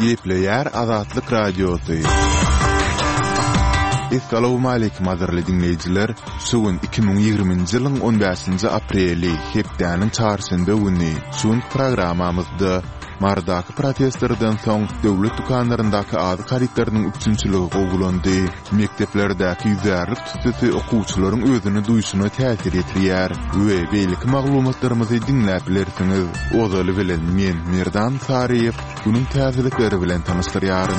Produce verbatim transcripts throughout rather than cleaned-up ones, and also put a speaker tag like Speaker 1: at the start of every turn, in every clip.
Speaker 1: Gepleyer Azatlyk Radiosu. Assalamu alaykum azarly dinleyijiler. Sugun iki bin ýygrymynjy ýylyň on beşinji apreli hepdäniň çarşamba güni şuň programamyzda mardaky protestlerden soň döwlet dukanlaryndaky ady karitlarynyň üçinçiligi gowulandy. Mekteplerdäki ýüzärlik tutusy okuwçylaryň özüni duýuşyna täsir etýär we beýleki maglumatlarymyzy dinläp bilersiňiz. Ozaly bilen men Merdan Sariýew günüň täzelikleri bilen tanystyryaryn.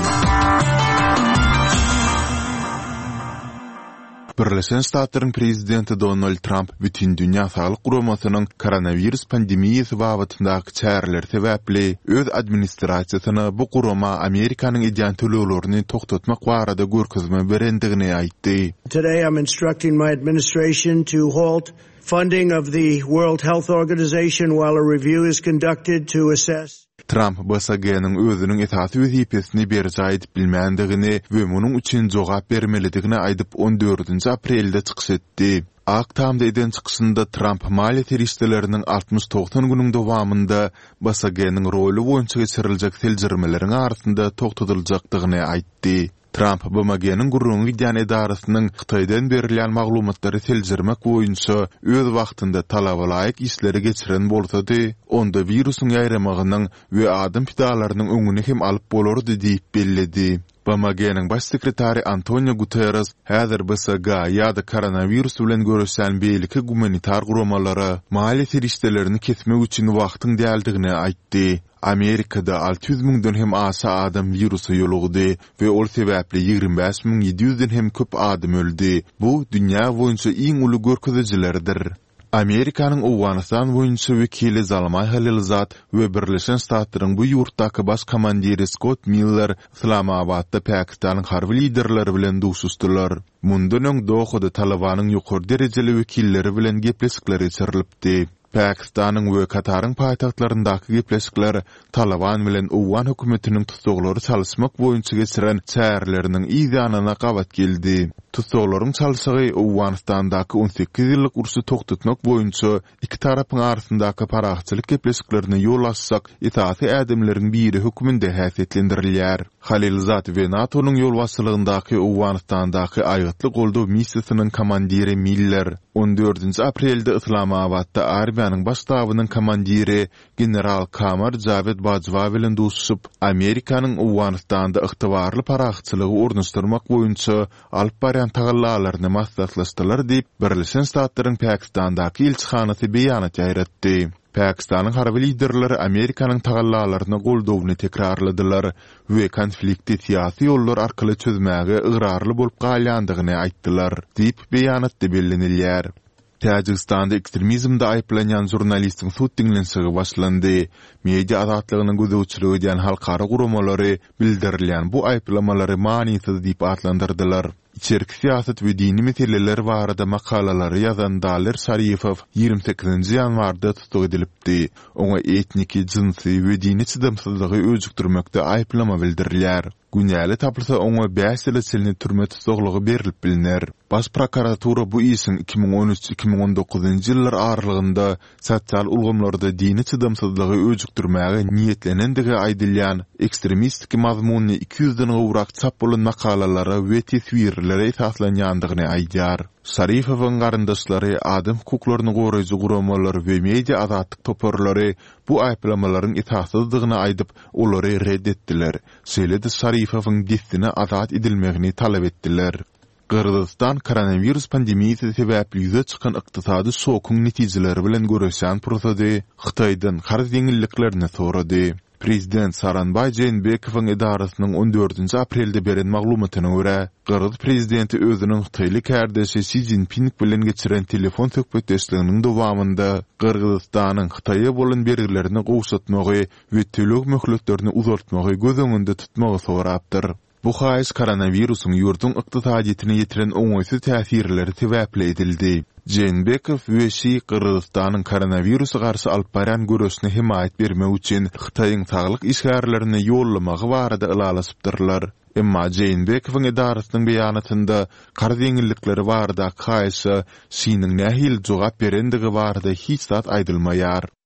Speaker 1: Birleşen Ştatlaryň prezidenti Donald Trump bütün dünýä saglyk guramasynyň koronavirus pandemiýasy babatyndaky çäreleri sebäpli öz administrasiýasyna bu gurama Amerikanyň ideýan töleýlerini toktatmak barada görkezme berendigini aýtdy.
Speaker 2: Today I'm instructing my administration to halt funding of the World Health Organization while a review is conducted to assess
Speaker 1: Trump B S G-nyň özüniň esasy wezipesini berjä edip bilmändigini we munyň üçin jogap bermelidigini aýdyp on dördünji aprelde çykyş etdi. Aktamda eden çykysynda Trump maliýe teristleriniň altmış doksan günüň dowamında B S G-nyň roli boýunça geçiriljek seljirmeleriň arasynda toktatyljakdygyny aýtdy. Trump B M G-nyň gurrun Wikian edarasynyň Xitoydan berilýän maglumatlary seljirmek boýunça öz wagtynda talabalaýyk işleri geçiren bolsady, onda virusyň ýaýramagynyň we adam pidalarynyň öňüni hem alyp bolardy diýip belledi. B M G-nyň baş sekretary Antonio Guterres häzir B S G ýa-da koronavirus bilen görüşen beýleki gumanitar guramalara maliýe teristlerini kesmek üçin wagtyň däldigini aýtdy. Amerikada altı yüz miňden hem asa adam virusa ýolugdy we ol sebäpli ýygrimi beş miň ýedi ýüzden hem köp adam öldü. Bu dünýä boýunça iň uly görkezijilerdir. Amerikanyň Owganistan boýunça wekili Zalmay Halilzat we Birleşen Ştatlaryň bu ýurtdaky baş komandiri Scott Miller Islamabadda Pakistanyň harby liderleri bilen duşuşdylar. Mundan öň Dohada Talabanyň ýokary derejeli wekilleri bilen gepleşikler geçirilipdi. Pakistanyň we Kataryň paýtagtlaryndaky gepleşikler Taliban bilen Owgan hökümetiniň tutsaglary çalyşmak boýunça geçiren çäreleriniň ýygynyna gabat geldi. Tutsaklaryň çalyşygy Owganistandaky on sekiz ýyllyk ursy toktatmak boýunça iki tarapyň arasyndaky paraxçylyk gepleşiklerini ýol açsak, itaati ädimleriň biri höküminde häsiýetlendirilýär. Halilzat we NATO'nyň ýol başçylygyndaky Owganistandaky aýatly goldaw missiýasynyň komandiri Miller on dördünji aprelde Islamabadda Armiyanyň baş ştabynyň komandiri general Kamar Javed Bajwa bilen duşuşyp Amerikanyň Owganistanda ygtybarly paraxçylygy ornaşdyrmak boýunça alyp barýan tagallalaryny maslahatlaşdylar diýip Birleşen Ştatlaryň Pakistandaky elçixanasy beýanat ýaýratdy. Pakistanyň harby liderleri Amerikanyň tagallalaryny goldawyny tekrarladylar we konflikti siýasy ýollar arkaly çözmäge ygyrarly bolup galýandygyny aýtdylar diýip beýanatda bellenilýär. Täjikistanda ekstremizmde aýplanýan jurnalistiň sud dinlenşigi başlandy. Media azatlygynyň gözegçiligi diýen halkara guramalary bildirilýän bu aýplamalary manysız diýip adlandyrdylar. İçerik siýasat we dini meseleler barada makalalary ýazan Daler Şarifow ýygrimi sekizinji ýanwarda tutuk edilipdi. Oňa etniki, jinsy we dini çydamsızlygy öjükdirmekde aýplama bildirilýär. Günäli tapylsa oňa beş ýyl silni türme tutuklugy berilip bilinär. Baş prokuratura bu işin iki bin on üç iki bin on dokuzunji ýyllar aralygynda sosial ulgamlarda dini çydamsızlygy öjükdirmäge niýetlenendigi aýdylýan ekstremistik mazmunly iki yüzden gowrak çap bolan makalalary we teswirlere esaslanýandygyny aýdýar. Şarifowyň garyndaşlary adam hukuklaryny goraýjy guramalar we media azatlyk toparlary bu aýplamalaryň esassızdygyny aýdyp olary reddetdiler. Şeýle-de Şarifowyň gestine azat edilmegini talap etdiler. Kırgızistan koronavirus pandemiýasy sebäpli ýüze çykan ykdysady şokuň netijeleri bilen görüşen prosedy Xitoydan har ýeňilliklerini sorady. Prezident Saranbay Jeenbekowyň edarasynyň on dördünji aprelde beren maglumatyna görä, Kırgız prezidenti özüniň Xitoyly kärdeşi Xi Jinping bilen geçiren telefon söhbetdeşliginiň dowamında Kırgızstanyň Xitoy'a bolan bergilerini gowşatmagy we tölek möhletlerini uzartmagy göz öňünde tutmagy sorapdyr. Bu haýys koronavirusyň ýurdun ykdysadyetine ýetiren oňaýsy täsirleri sebäpli edildi. Jeenbekow we Xi Kırgızstanyň koronavirusa garşy alyp baran görüşine himayet bermek üçin Xitoyň saglyk işgärlerini ýollamagy barada ylalasypdyrlar. Emma Jeenbekowyň edarasynyň beýanatynda garry ýeňillikleri barada haýysy Xi'niň nähil jogap berendigi barada hiç zat aýdylmaýar.